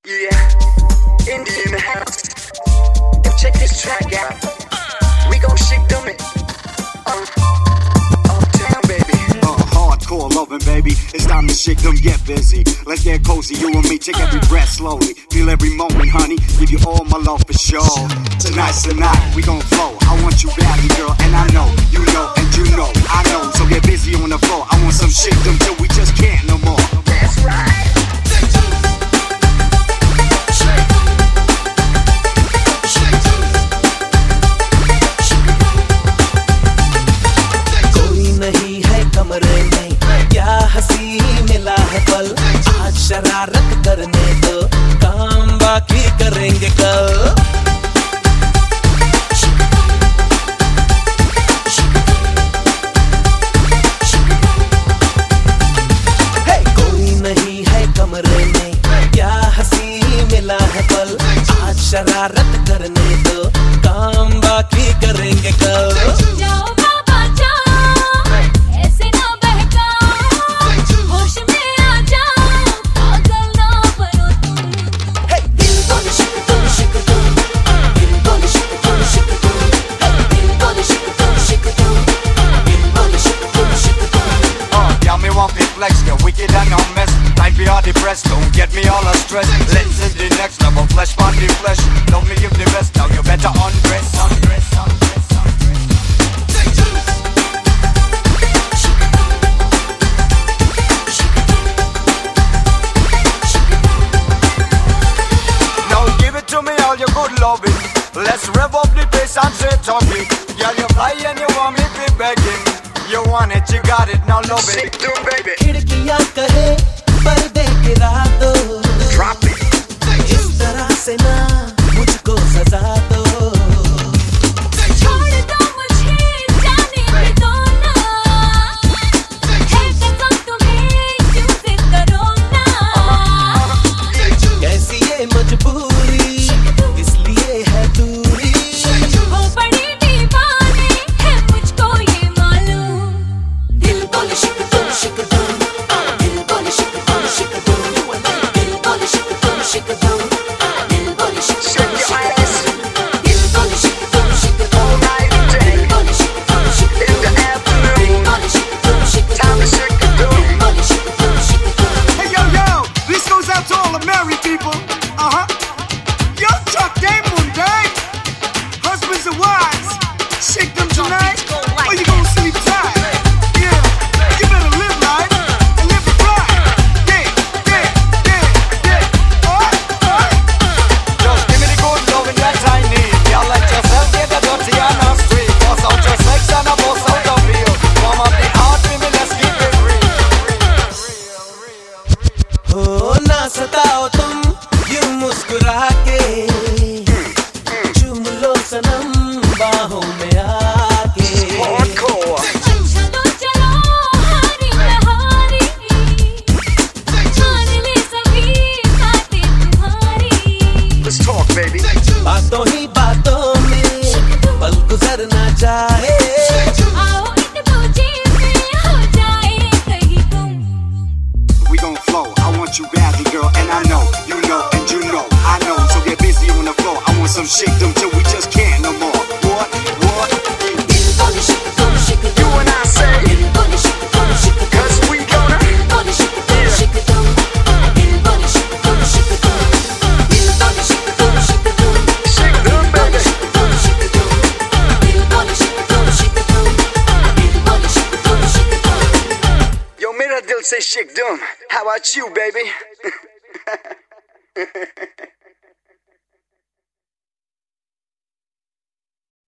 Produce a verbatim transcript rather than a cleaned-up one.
Yeah, Indie in the house. Yo, check this track out. We gon' shake them in. Uh, uptown, baby. Uh, hardcore loving, baby. It's time to shake them, get busy. Let's get cozy, you and me. Take every breath slowly. Feel every moment, honey. Give you all my love for sure. Tonight's the night, we gon' flow. I want you badly, girl, and I know you know, and you know I know. So get busy on the floor. I want some shake them till we just can't no more. That's right. कमरे में क्या हंसी मिला है पल आज शरारत करने दो काम बाकी करेंगे कल hey, कोई नहीं है कमरे में क्या हंसी मिला है पल आज शरारत करने दो काम बाकी करेंगे कल Flex, get wicked and no mess. Life be all depressed, don't get me all stressed. Let's in the next level, flesh on the flesh. Love me give the best, now you better undress, undress, undress, undress. Now give it to me all your good loving. Let's rev up the pace and say talking. Girl, you fly and you want me be begging. You want it, you got it, now love it. Shake them, baby. खिड़कियाँ कहे पर्दे गिरा दो Drop it. इस तरह से ना मुझको सजा दो छोड़ दो मुझे जाने भी दो ना है कसम तुम्हें क्यों जिद करो ना कैसी ये मजबूरी इसलिए है दूरी वो बड़े दीवाने है मुझको ये मालूम दिल बोले शिक तुम शिक तुम दिल बोले शिक तुम शिक तुम दिल बोले शिक तुम शिक तुम दिल बोले शिक तुम शिक तुम दिल बोले शिक तुम शिक तुम All night and day. दिल बोले शिक तुम शिक In the तुम afternoon. दिल बोले शिक तुम शिक Time to तुम shake the doom. दिल बोले शिक तुम शिक तुम Hey, yo, yo, this goes out to all the married people. Uh-huh. Yo, Chuck Day Monday. Husbands and wives, shake them tonight, or you gonna sleep tight. Yeah, you better live right and live it right. Yeah, yeah, yeah, yeah. All right, all right. Just give me the good loving that I need. Y'all let yourself get the dirty on the street. Boss out your sex and a boss out of you. Warm up the heart with me, let's keep it real. हो ना सताओ तुम यूं मुस्कुरा के चूम लो सनम बाहों में आके Hardcore. चलो चलो हारी हारी मान ले सभी बातें तुम्हारी Let's talk, baby. बातों ही बातों में पल गुजरना चाहे आओ इन दूजे में हो जाए कहीं तुम We gon' flow. I want you badly, girl, and I know you know, and you know I know. So get busy on the floor. I want some shake them till we just can't no more. What? What? दिल बोले शिक तुम शिक You तुम and I say, दिल बोले शिक तुम शिक तुम cause we gonna दिल बोले शिक तुम शिक तुम दिल बोले शिक तुम शिक तुम दिल बोले शिक तुम शिक तुम shake them, baby. शिक तुम शिक तुम दिल बोले शिक तुम शिक तुम दिल बोले शिक तुम शिक तुम Yo, मेरा दिल से shake them. How about you, baby?